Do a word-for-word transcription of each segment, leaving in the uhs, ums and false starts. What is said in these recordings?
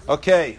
Okay.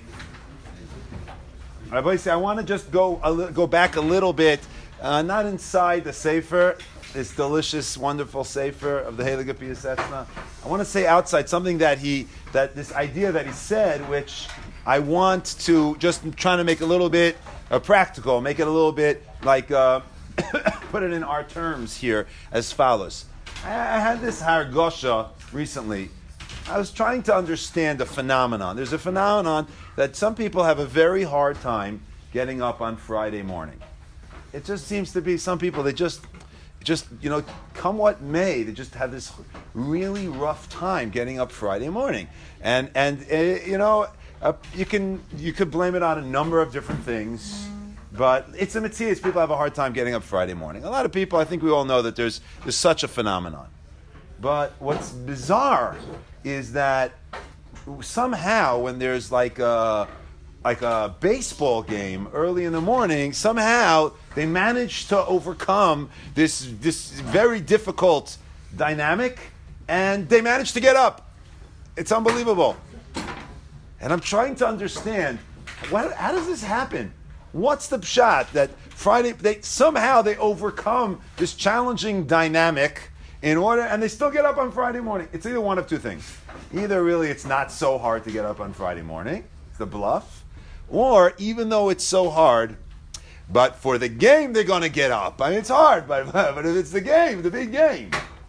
Rabbi say I want to just go a li- go back a little bit, uh, not inside the Sefer, this delicious, wonderful Sefer of the Heilige Piasetzna. I want to say outside something that he, that this idea that he said, which I want to just trying to make a little bit uh, practical, make it a little bit like, uh, put it in our terms here as follows. I, I had this hargosha recently. I was trying to understand a phenomenon. There's a phenomenon that some people have a very hard time getting up on Friday morning. It just seems to be some people, they just, just you know, come what may, they just have this really rough time getting up Friday morning. And, and uh, you know, uh, you can you could blame it on a number of different things, but it's a mitzvah. People have a hard time getting up Friday morning. A lot of people, I think we all know that there's there's such a phenomenon. But what's bizarre is that somehow when there's like a, like a baseball game early in the morning, somehow they manage to overcome this, this very difficult dynamic, and they manage to get up. It's unbelievable. And I'm trying to understand, what, how does this happen? What's the pshat that Friday, they somehow they overcome this challenging dynamic in order, and they still get up on Friday morning? It's either one of two things. Either really it's not so hard to get up on Friday morning, it's the bluff, or even though it's so hard, but for the game they're going to get up. I mean, it's hard, but, but if it's the game, the big game.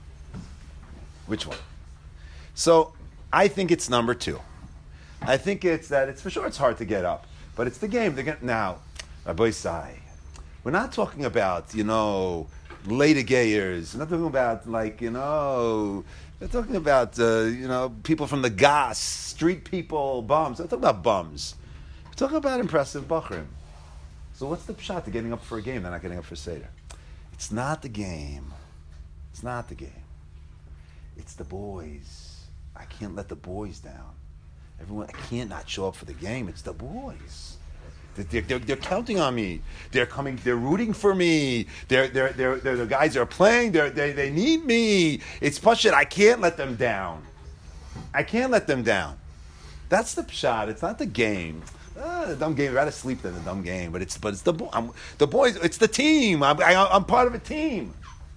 Which one? So I think it's number two. I think it's that it's for sure it's hard to get up, but it's the game. They're gonna, now, Rabbi Sai, we're not talking about, you know, later gayers. We're not talking about, like, you know, we're talking about, uh, you know, people from the gas, street people, bums. We're talking about bums. We're talking about impressive bachrim. So what's the pshat to getting up for a game? They're not getting up for Seder. It's not the game. It's not the game. It's the boys. I can't let the boys down. Everyone, I can't not show up for the game. It's the boys. They're, they're, they're counting on me. They're coming. They're rooting for me. They're they're they're, they're the guys that are playing. They're, they they need me. It's pashut. I can't let them down. I can't let them down. That's the pshat. It's not the game. Ah, the dumb game. I'd rather sleep than the dumb game. But it's but it's the I'm, the boys. It's the team. I'm I, I'm part of a team.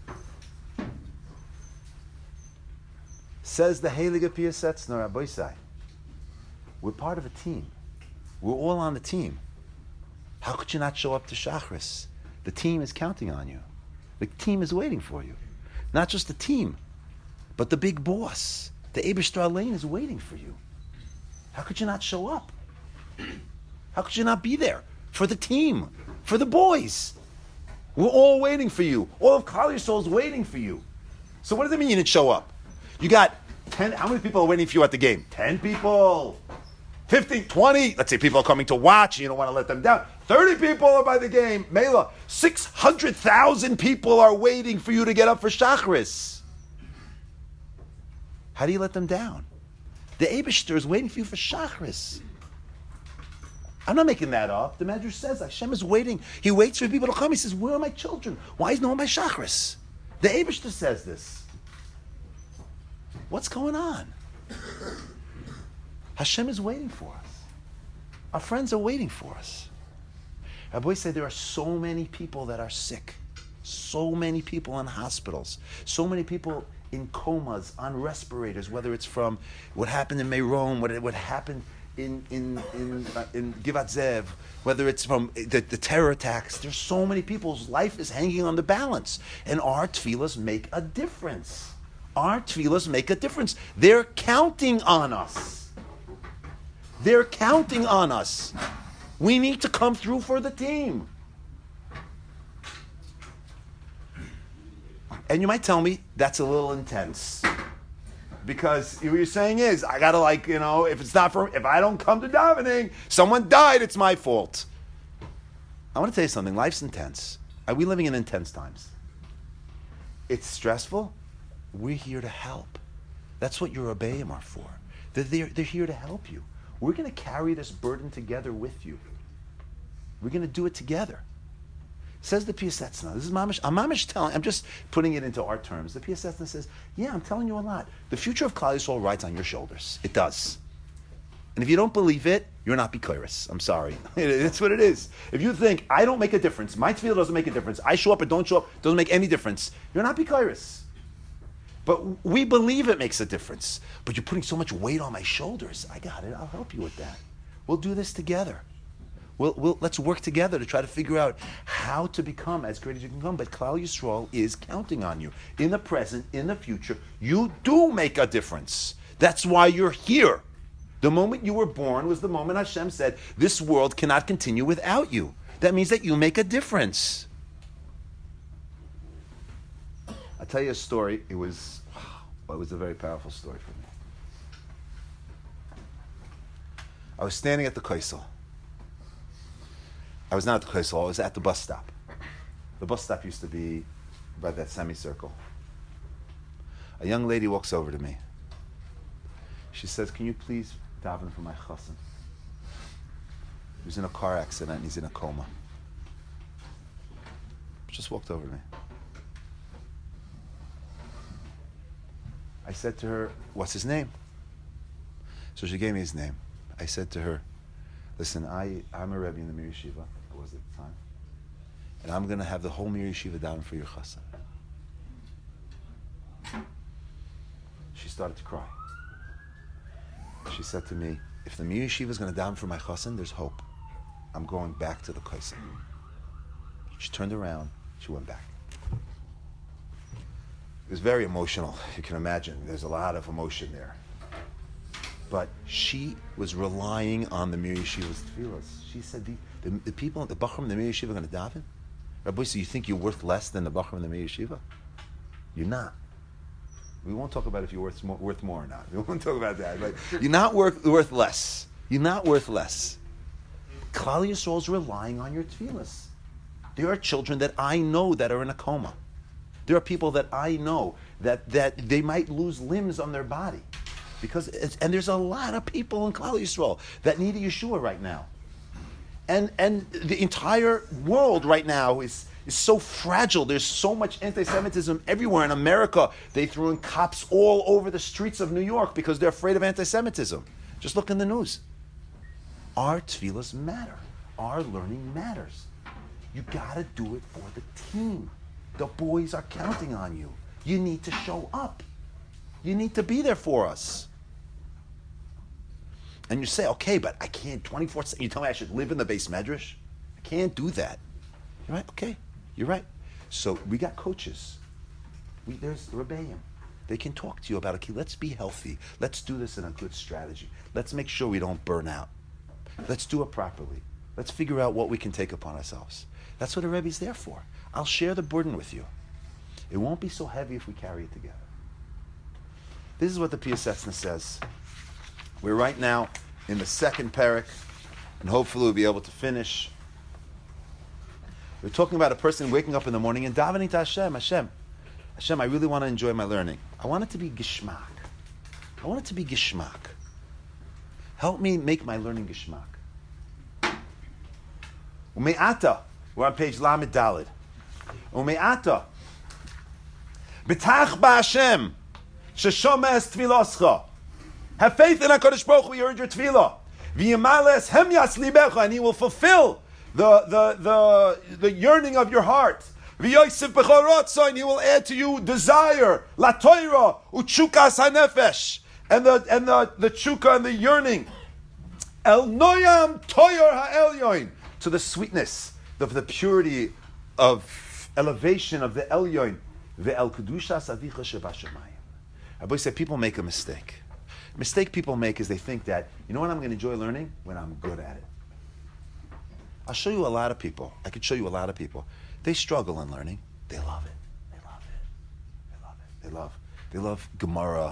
Says the Heilige Piasetzna Rabbi Sai. We're part of a team. We're all on the team. How could you not show up to Shachris? The team is counting on you. The team is waiting for you. Not just the team, but the big boss. The Eibishter Alein is waiting for you. How could you not show up? How could you not be there for the team, for the boys? We're all waiting for you. All of Klal Yisrael is waiting for you. So what does it mean you didn't show up? You got ten, how many people are waiting for you at the game? ten people. fifteen, twenty, let's say people are coming to watch and you don't want to let them down. thirty people are by the game. Mela, six hundred thousand people are waiting for you to get up for Shachris. How do you let them down? The Eibishter is waiting for you for Shachris. I'm not making that up. The Medrash says Hashem is waiting. He waits for people to come. He says, where are my children? Why is no one by Shachris? The Eibishter says this. What's going on? Hashem is waiting for us. Our friends are waiting for us. Rabbi said there are so many people that are sick. So many people in hospitals. So many people in comas, on respirators, whether it's from what happened in Meron, what, what happened in in in, uh, in Givat Zev, whether it's from the, the terror attacks. There's so many people whose life is hanging on the balance. And our tefillas make a difference. Our tefillas make a difference. They're counting on us. They're counting on us. We need to come through for the team. And you might tell me, that's a little intense. Because what you're saying is, I gotta like, you know, if it's not for, if I don't come to davening, someone died, it's my fault. I want to tell you something, life's intense. Are we living in intense times? It's stressful. We're here to help. That's what your Rebbeim are for. They're, they're, they're here to help you. We're going to carry this burden together with you. We're going to do it together. Says the Piasetzna. This is mamish. I'm mamish telling. I'm just putting it into our terms. The Piasetzna says, "Yeah, I'm telling you a lot. The future of Klal Yisrael rides on your shoulders. It does. And if you don't believe it, you're not Bikoris. I'm sorry. That's what it is. If you think, I don't make a difference, my tefillah doesn't make a difference, I show up or don't show up, doesn't make any difference, you're not Bikoris. But we believe it makes a difference. But you're putting so much weight on my shoulders. I got it. I'll help you with that. We'll do this together. We'll, we'll, let's work together to try to figure out how to become as great as you can become. But Klal Yisrael is counting on you. In the present, in the future, you do make a difference. That's why you're here. The moment you were born was the moment Hashem said, this world cannot continue without you. That means that you make a difference. I'll tell you a story. It was, wow, it was a very powerful story for me. I was standing at the Kaisel. I was not at the Kaisel, I was at the bus stop. The bus stop used to be by that semicircle. A young lady walks over to me. She says, can you please daven for my chassan? He was in a car accident and he's in a coma. Just walked over to me. I said to her, what's his name? So she gave me his name. I said to her, listen, I, I'm a Rebbe in the Mir Yeshiva, I was at the time, and I'm going to have the whole Mir Yeshiva down for your chassan. She started to cry. She said to me, if the Mir Yeshiva is going to down for my chassan, there's hope. I'm going back to the Kaisel. She turned around, she went back. It was very emotional, you can imagine. There's a lot of emotion there. But she was relying on the Mir Yeshiva's tefillas. She said, the, the, the people, the Bachram in the Mir Yeshiva are going to daven? Rabbi, so you think you're worth less than the Bachram in the Mir Yeshiva? You're not. We won't talk about if you're worth more, worth more or not. We won't talk about that. But you're not worth, worth less. You're not worth less. Klal Yisrael is relying on your tefillas. There are children that I know that are in a coma. There are people that I know that, that they might lose limbs on their body. Because it's, and there's a lot of people in Klal Yisrael that need a Yeshua right now. And and the entire world right now is, is so fragile. There's so much anti-Semitism everywhere. In America, they threw in cops all over the streets of New York because they're afraid of anti-Semitism. Just look in the news. Our tefillas matter. Our learning matters. You gotta do it for the team. The boys are counting on you. You need to show up. You need to be there for us. And you say, okay, but I can't twenty-four seven. You tell me I should live in the base medrash? I can't do that. You're right, okay, you're right. So we got coaches. We, there's Rebbeim. They can talk to you about, okay, let's be healthy. Let's do this in a good strategy. Let's make sure we don't burn out. Let's do it properly. Let's figure out what we can take upon ourselves. That's what a Rebbe's there for. I'll share the burden with you. It won't be so heavy if we carry it together. This is what the Piasetzna says. We're right now in the second parak, and hopefully we'll be able to finish. We're talking about a person waking up in the morning and davening to Hashem. Hashem, Hashem, I really want to enjoy my learning. I want it to be gishmak. I want it to be gishmak. Help me make my learning gishmak. Ume'ata, we're on page Lamed Daled. Ume'ata, b'tach ba'Hashem, sheshomes tefiloscha. Have faith in HaKadosh Baruch Hu, you heard your tefillah. V'yimales hem yaslibecha, and He will fulfill the, the, the, the yearning of your heart. V'yoisif b'chorotza, and He will add to you desire, la toira, u'tshukas hanefesh, and the and the the tshuka and the yearning. El noyam toyer ha'elyoin, to the sweetness, of the purity of elevation of the elyoin. Ve'el kedushas avicha shebashamayim. Rabbi said people make a mistake. Mistake people make is they think that, you know when I'm going to enjoy learning? When I'm good at it. I'll show you a lot of people. I could show you a lot of people. They struggle in learning. They love it. They love it. They love it. They love They love Gemara,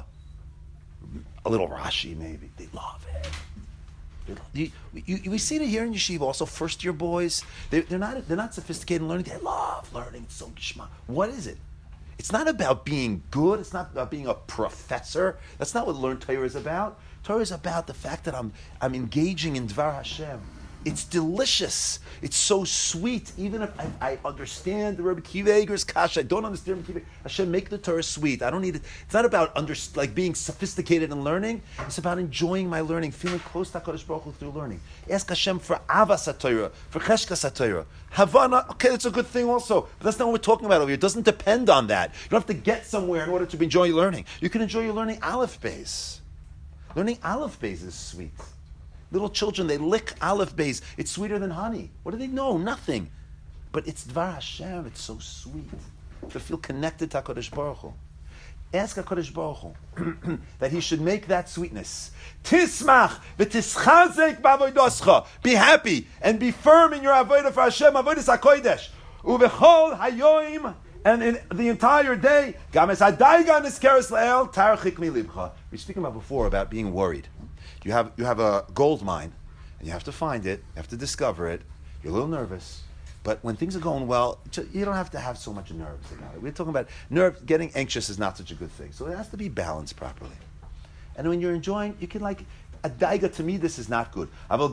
a little Rashi maybe. They love it. They love, you, you, we see it here in Yeshiva also, first year boys. They, they're not they're not sophisticated in learning. They love learning. It's so gishma. What is it? It's not about being good. It's not about being a professor. That's not what learn Torah is about. Torah is about the fact that I'm I'm engaging in Dvar Hashem. It's delicious. It's so sweet. Even if I, I understand the Rebbe Kiva Eger's kasha, I don't understand Rebbe Kiva. Hashem, make the Torah sweet. I don't need it. It's not about under, like being sophisticated in learning. It's about enjoying my learning, feeling close to HaKadosh Baruch Hu through learning. Ask Hashem for avas HaTorah, for cheshkas HaTorah. Havana, okay, that's a good thing also. But that's not what we're talking about over here. It doesn't depend on that. You don't have to get somewhere in order to enjoy your learning. You can enjoy your learning Aleph Beis. Learning Aleph Beis is sweet. Little children, they lick Aleph Beis. It's sweeter than honey. What do they know? Nothing. But it's Dvar Hashem. It's so sweet to feel connected to HaKadosh Baruch Hu. Ask HaKadosh Baruch Hu that He should make that sweetness. Tismach v'tischazek b'avoidoscha. Be happy and be firm in your avodah for Hashem, avodas HaKodesh. Uvechol hayoim, and in the entire day, games hadaiga niskeres le'el tarchik mi libcha. We were speaking about before about being worried. You have you have a gold mine, and you have to find it, you have to discover it. You're a little nervous, but when things are going well, you don't have to have so much nerves about it. We're talking about nerves. Getting anxious is not such a good thing, so it has to be balanced properly. And when you're enjoying, you can like a daiga. To me, this is not good.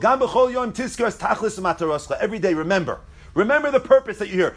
Every day, remember. Remember the purpose that you're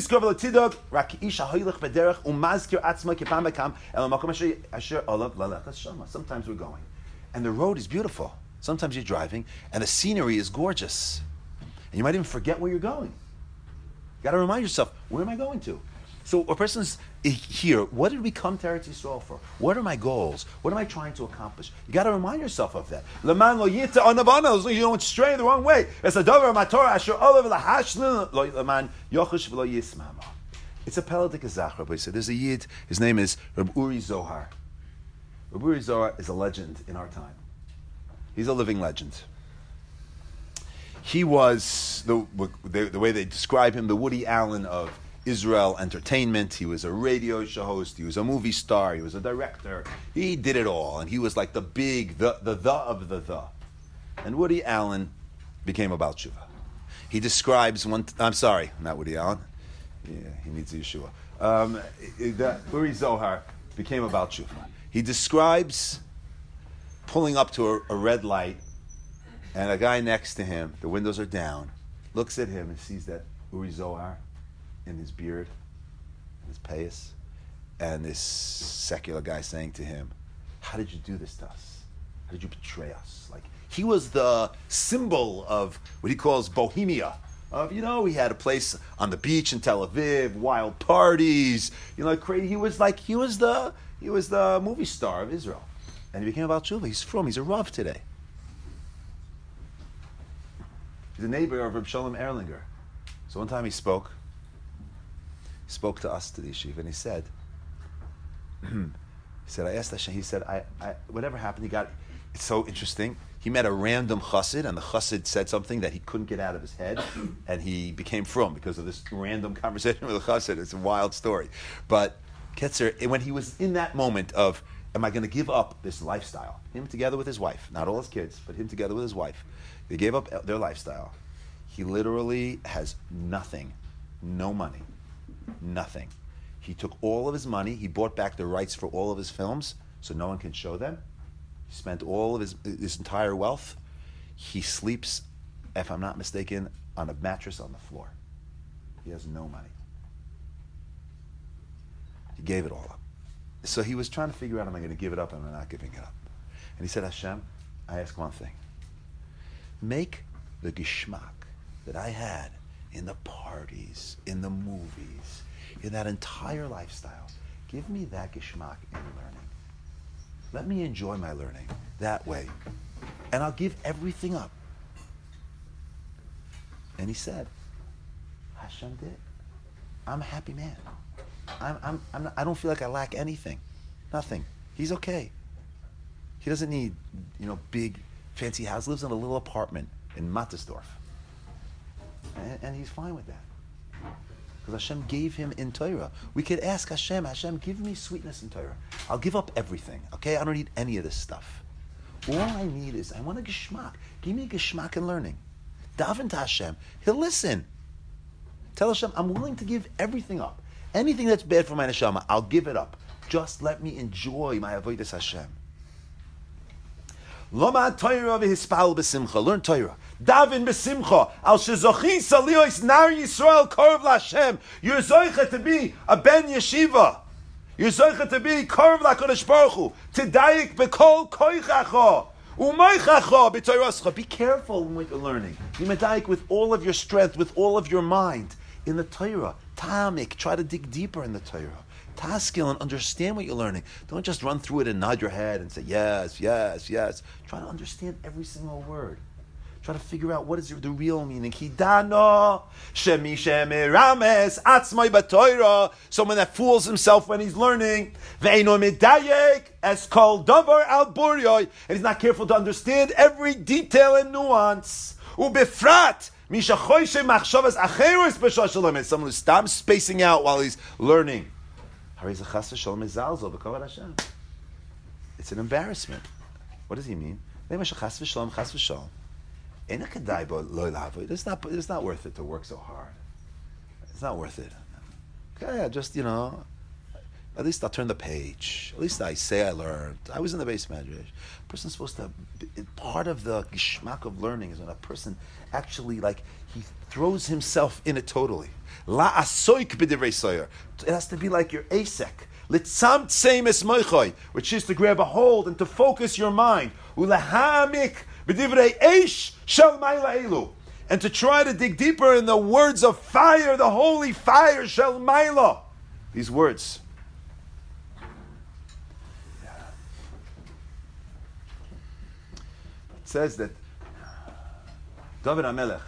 here. Sometimes we're going, and the road is beautiful. Sometimes you're driving, and the scenery is gorgeous. And you might even forget where you're going. You got to remind yourself, where am I going to? So a person's here, what did we come to Eretz Yisrael for? What are my goals? What am I trying to accomplish? You got to remind yourself of that. Leman lo yita onavana, you don't stray the wrong way. It's a davar matorah asher olav lahashlin lo leman yochush v'lo yismama. It's a peladik zachar, but he said there's a yid. His name is Reb Uri Zohar. Reb Uri Zohar is a legend in our time. He's a living legend. He was the the, the way they describe him, the Woody Allen of Israel entertainment. He was a radio show host. He was a movie star. He was a director. He did it all, and he was like the big, the the the of the the. And Woody Allen became a Baal Tshuva. He describes one. T- I'm sorry, not Woody Allen. Yeah, he needs Yeshua. Um, the, Uri Zohar became a Baal Tshuva. He describes pulling up to a, a red light, and a guy next to him, the windows are down, looks at him and sees that Uri Zohar in his beard, his payas, and this secular guy saying to him, how did you do this to us? How did you betray us? Like, he was the symbol of what he calls Bohemia. Of, you know, he had a place on the beach in Tel Aviv, wild parties, you know, crazy. He was like, he was the, he was the movie star of Israel. And he became a Baal Tshuva. He's from, he's a Rav today. He's a neighbor of Reb Shalom Erlinger. So one time he spoke, he spoke to us, to the yeshiva, and he said, he said, I asked Hashem, he said, I, I, whatever happened, he got, it's so interesting. He met a random chassid, and the chassid said something that he couldn't get out of his head, and he became frum because of this random conversation with the chassid. It's a wild story. But Ketzer, when he was in that moment of, am I going to give up this lifestyle? Him together with his wife, not all his kids, but him together with his wife. They gave up their lifestyle. He literally has nothing, no money, nothing. He took all of his money. He bought back the rights for all of his films so no one can show them. He spent all of his, his entire wealth. He sleeps, if I'm not mistaken, on a mattress on the floor. He has no money. He gave it all up. So he was trying to figure out, am I going to give it up or am I not giving it up? And he said, Hashem, I ask one thing. Make the geschmack that I had in the parties, in the movies, in that entire lifestyle. Give me that geschmack in learning. Let me enjoy my learning that way. And I'll give everything up. And he said, Hashem did. I'm a happy man. I'm, I'm, I'm not, I don't feel like I lack anything. Nothing. He's okay. He doesn't need, you know, big, fancy house. Lives in a little apartment in Mattersdorf. And, and he's fine with that. Because Hashem gave him in Torah. We could ask Hashem, Hashem, give me sweetness in Torah. I'll give up everything, okay? I don't need any of this stuff. All I need is, I want a geschmack. Give me a geschmack in learning. Daven to Hashem. He'll listen. Tell Hashem, I'm willing to give everything up. Anything that's bad for my neshama, I'll give it up. Just let me enjoy my avodas Hashem. Learn Torah. Davin b'simcha. Al shezochi saliois nar Yisrael korv l'Hashem. You're zoicha to be a ben yeshiva. You're zoicha to be korv l'Kadosh Baruch Hu. Tidayik b'kol koichacha. Umaychacha b'toyrascha. Be careful in what you're learning. Be medayik with all of your strength, with all of your mind. In the Torah, Tamik, try to dig deeper in the Torah. Taskil and understand what you're learning. Don't just run through it and nod your head and say, yes, yes, yes. Try to understand every single word. Try to figure out what is the real meaning. Hidano, shemi shemi rames, atzmai b'Torah. Someone that fools himself when he's learning. Ve'eno medayek, es kol davar al buryoy. And he's not careful to understand every detail and nuance. Ubefrat, someone who stops spacing out while he's learning. It's an embarrassment. What does he mean? It's not, it's not worth it to work so hard. It's not worth it. Okay, just, you know, at least I'll turn the page. At least I say I learned. I was in the base medrash. A person's supposed to, part of the gishmak of learning is when a person actually, like, he throws himself in it totally. La asoik b'divrei soyer. It has to be like your asek. Litzam tseim moichoy, which is to grab a hold and to focus your mind. Ulahamik b'divrei eish shel mayla elu. And to try to dig deeper in the words of fire, the holy fire, shel mayla. These words. It says that David HaMelech,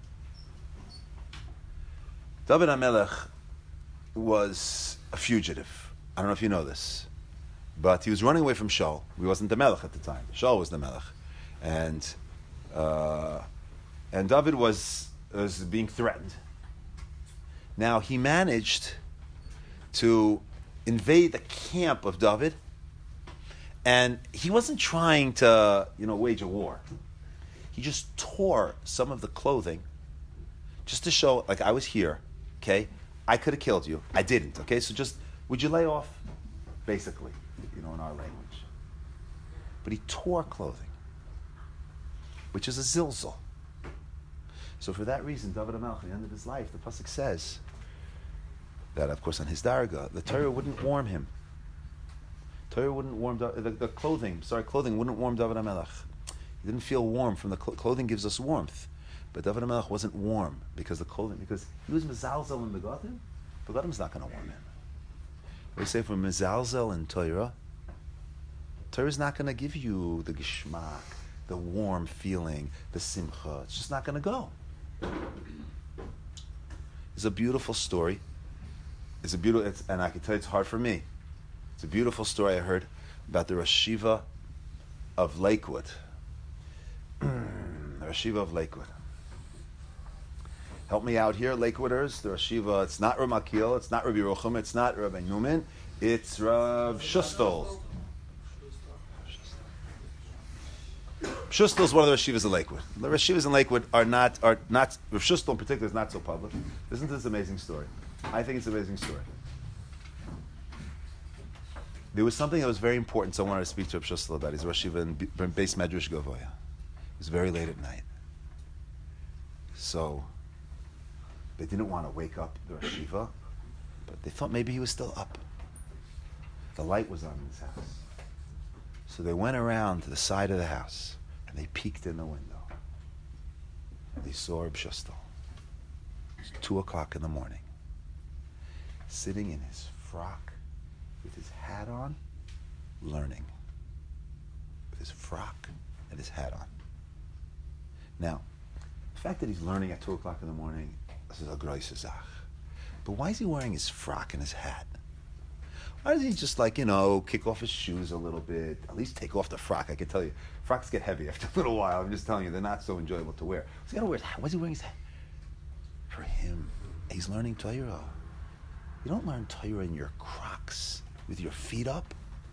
David HaMelech was a fugitive. I don't know if you know this, but he was running away from Shaul. He wasn't the Melech at the time. Shaul was the Melech, and uh, and David was was being threatened. Now he managed to invade the camp of David. And he wasn't trying to, you know, wage a war. He just tore some of the clothing just to show, like, I was here, okay? I could have killed you. I didn't, okay? So just, would you lay off? Basically, you know, in our language. But he tore clothing, which is a zilzal. So for that reason, David HaMelech, at the end of his life, the pasuk says that, of course, on his darga, the Torah wouldn't warm him. Torah wouldn't warm the, the clothing. Sorry, clothing wouldn't warm David HaMelech. He didn't feel warm from the cl- clothing. Gives us warmth, but David HaMelech wasn't warm because the clothing. Because he was mezalzel in begadim. Begadim's not going to warm him. We say for mezalzel in Torah, Torah's not going to give you the geshmak, the warm feeling, the simcha. It's just not going to go. It's a beautiful story. It's a beautiful, it's, and I can tell you, it's hard for me. It's a beautiful story I heard about the Rosh Yeshiva of Lakewood. The Rosh Yeshiva of Lakewood. Help me out here, Lakewooders. The Rosh Yeshiva, it's not Rav Makil, it's not Rabbi Yerucham, it's not Rabbi Newman, it's Rav Shustel. Shustel is one of the Rosh Yeshivas of Lakewood. The Rosh Yeshivas in Lakewood are not, are not, Rav Shustel in particular is not so public. Listen to this amazing story. I think it's an amazing story. There was something that was very important, so I wanted to speak to Rav Shustel about. He's Rosh Yeshiva in Beis Medrash Gavoya. It was very late at night. So, they didn't want to wake up the Rosh Yeshiva, but they thought maybe he was still up. The light was on in his house. So they went around to the side of the house, and they peeked in the window. They saw Rav Shustel. It was two o'clock in the morning, sitting in his frock, with his hat on, learning. With his frock and his hat on. Now, the fact that he's learning at two o'clock in the morning, this is a groise zach. But why is he wearing his frock and his hat? Why doesn't he just, like, you know, kick off his shoes a little bit, at least take off the frock? I can tell you, frocks get heavy after a little while. I'm just telling you, they're not so enjoyable to wear. So he got to wear his hat. Why is he wearing his hat? For him, he's learning Torah. You don't learn Torah in your Crocs with your feet up.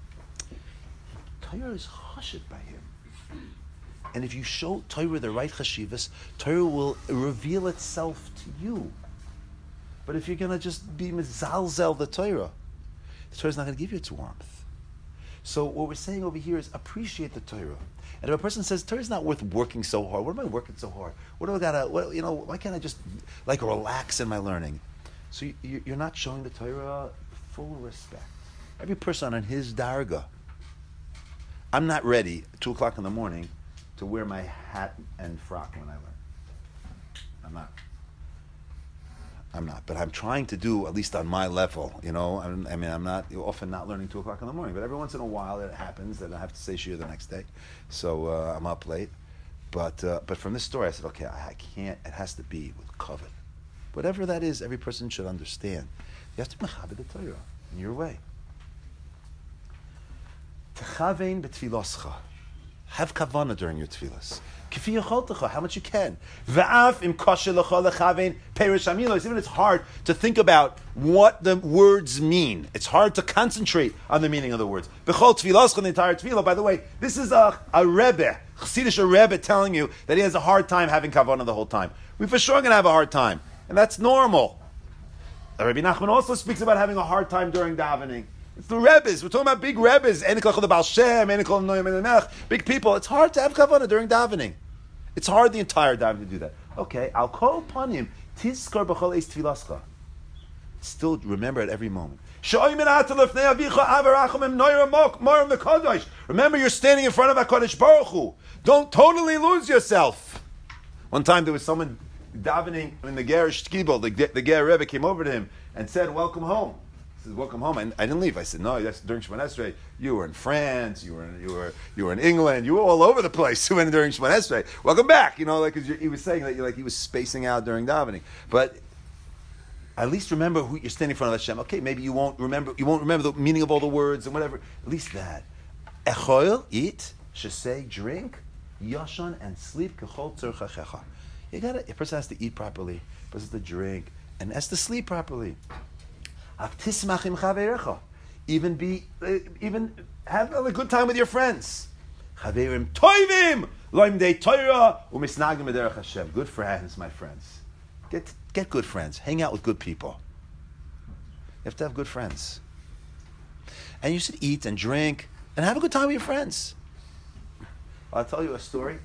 Torah is chashed by him. And if you show Torah the right chashivas, Torah will reveal itself to you. But if you're going to just be mezalzel the Torah, the Torah is not going to give you its warmth. So what we're saying over here is appreciate the Torah. And if a person says, Torah is not worth working so hard, what am I working so hard? What do I gotta, what, you know, why can't I just like relax in my learning? So you, you're not showing the Torah full respect. Every person on his darga. I'm not ready at two o'clock in the morning to wear my hat and frock when I learn. I'm not. I'm not, but I'm trying to do, at least on my level, you know, I'm, I mean, I'm not, often not learning two o'clock in the morning, but every once in a while it happens that I have to say shir the next day, so uh, I'm up late, but uh, but from this story I said, okay, I, I can't, it has to be with kavod. Whatever that is, every person should understand. You have to mechaber the Torah in your way. Techavein b'tfiloscha. Have kavanah during your tefillas. How much you can. Even it's hard to think about what the words mean. It's hard to concentrate on the meaning of the words. The entire tefillah. By the way, this is a, a Rebbe, Chassidish Rebbe telling you that he has a hard time having kavanah the whole time. We for sure going to have a hard time. And that's normal. Rabbi Nachman also speaks about having a hard time during davening. It's the Rebbes. We're talking about big Rebbes. The Baal Shem, big people. It's hard to have kavanah during davening. It's hard the entire davening to do that. Okay, I'll call upon him. Tizkar b'chol eis tfilascha. Still remember at every moment. Remember you're standing in front of HaKadosh Baruch Hu. Don't totally lose yourself. One time there was someone davening in the Ger Shtkibel. The, the Ger Rebbe came over to him and said, "Welcome home." He says, "Welcome home." And I didn't leave. I said, "No, that's during Shemon Esrei. You were in France. You were in, you were you were in England. You were all over the place when during Shemon Esrei. Welcome back." You know, like cause he was saying that like he was spacing out during davening. But at least remember who you're standing in front of Hashem. Okay, maybe you won't remember. You won't remember the meaning of all the words and whatever. At least that. Echol, eat. Shesei, drink. Yashan, and sleep. Kechol tzorchachecha. You gotta. A person has to eat properly. A person has to drink and has to sleep properly. Even be, uh, even have a good time with your friends. Chaverim toivim loimdei Torah umisnagim b'derech Hashem. Good friends, my friends. Get get good friends. Hang out with good people. You have to have good friends. And you should eat and drink and have a good time with your friends. I'll tell you a story.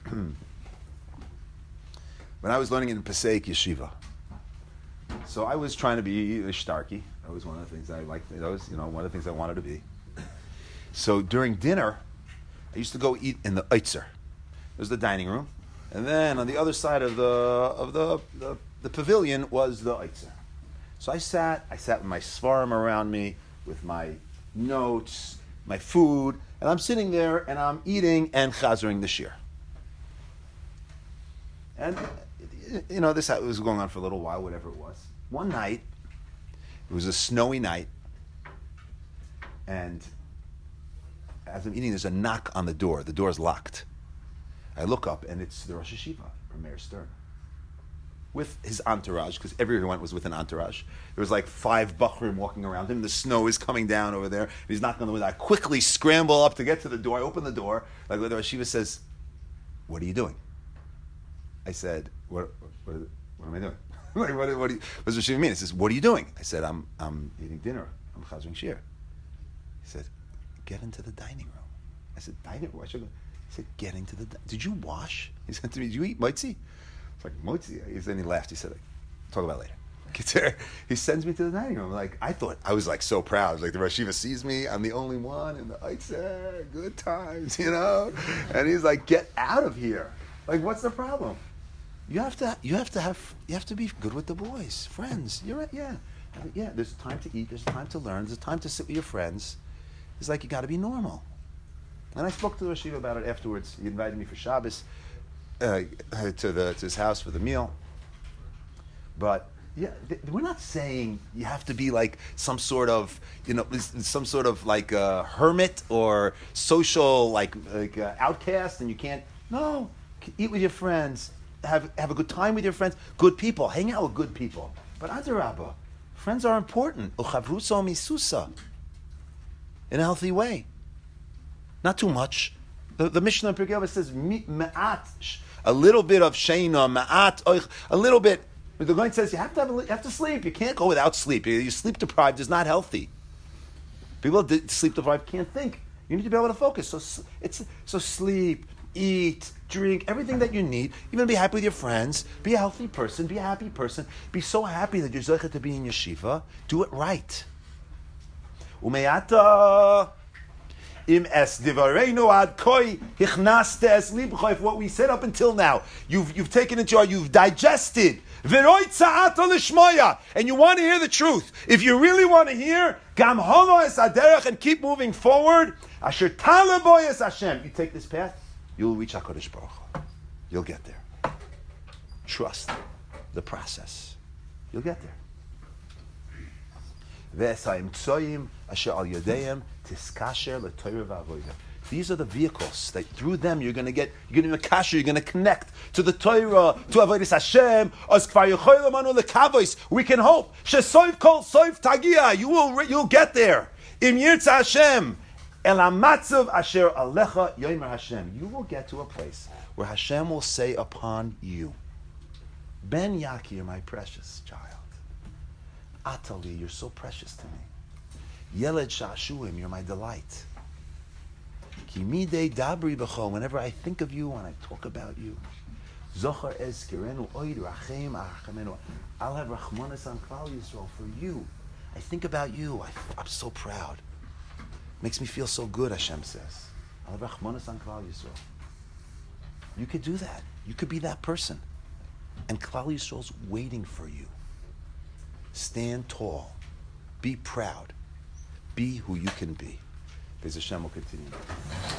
When I was learning in Passaic Yeshiva, so I was trying to be a shtarky. That was one of the things I liked. That was, you know, one of the things I wanted to be. So during dinner, I used to go eat in the Eitzer. There's the dining room, and then on the other side of the of the the, the pavilion was the Eitzer. So I sat. I sat with my svarim around me, with my notes, my food, and I'm sitting there and I'm eating and chazering the shir. And you know, this was going on for a little while, whatever it was. One night, it was a snowy night, and as I'm eating, there's a knock on the door. The door's locked. I look up, and it's the Rosh Hashiva, Meir Stern, with his entourage, because everywhere he went was with an entourage. There was like five bachrim walking around him. The snow is coming down over there. He's knocking on the window. I quickly scramble up to get to the door. I open the door. Like the Rosh Hashiva says, "What are you doing?" I said, "What? What, what am I doing?" Like, what, what, do you, what does Rosh Hashiva mean? He says, "What are you doing?" I said, I'm I'm eating dinner. I'm chazering shir. He said, "Get into the dining room." I said, "Dining room? Why should I go?" He said, "Get into the di- Did you wash?" He said to me, "Did you eat motzi?" It's like, motzi? He then he laughed. He said, "Talk about it later." Gets there. He sends me to the dining room. Like, I thought, I was like so proud. I was like, the Rosh Hashiva sees me. I'm the only one in the Eitzer. Good times, you know? And he's like, "Get out of here." Like, what's the problem? You have to, you have to have, you have to be good with the boys, friends. You're right, yeah, yeah. There's time to eat. There's time to learn. There's time to sit with your friends. It's like you got to be normal. And I spoke to the Rosh Hashiva about it afterwards. He invited me for Shabbos uh, to the to his house for the meal. But yeah, th- we're not saying you have to be like some sort of, you know, some sort of like a hermit or social like like uh, outcast, and you can't. No, eat with your friends. Have have a good time with your friends. Good people. Hang out with good people. But adarabba, friends are important. Uchavruso misusa. In a healthy way. Not too much. The, the Mishnah in Pirkei Avos says ma'at, a little bit of sheina, ma'at, oich, a little bit. The Goin says you have to have a, you have to sleep. You can't go without sleep. You sleep deprived is not healthy. People sleep deprived can't think. You need to be able to focus. So it's so sleep, eat, drink, everything that you need. Even be happy with your friends. Be a healthy person. Be a happy person. Be so happy that you're zeicha to be in yeshiva. Do it right. Umeata im es divareinu ad koi hichnaste es libcha. What we said up until now, you've you've taken it to your, you've digested. V'roi tza'ata l'shmoya, and you want to hear the truth. If you really want to hear, gam holo es aderech, and keep moving forward. Asher talaboy es Hashem. You take this path, you'll reach HaKadosh Baruch Hu. You'll get there. Trust the process. You'll get there. V'esayim tzoyim asher al yadeim tiskasher l'toyre v'avodah. These are the vehicles that through them you're going to get, you're going to be makasher, you're going to connect to the Torah, to avodas Hashem. As kvar yochayim anu lekavos. We can hope. Shesoif kol soif tagia. You will, you'll get there. Im yirtza Hashem. El amatzav asher alecha yomer Hashem. You will get to a place where Hashem will say upon you, Ben Yakir, my precious child. Atali, you're so precious to me. Yeled Shashuim, you're my delight. Kimidei dabri b'cho, whenever I think of you, when I talk about you, Zochar ezkirenu oid rachem arachamenu. I'll have rachmanis on Klal Yisrael for you. I think about you. I, I'm so proud. Makes me feel so good, Hashem says. I'll have rachmanis on Klal Yisrael. You could do that. You could be that person. And Klal Yisrael's waiting for you. Stand tall. Be proud. Be who you can be. Bez Hashem will continue.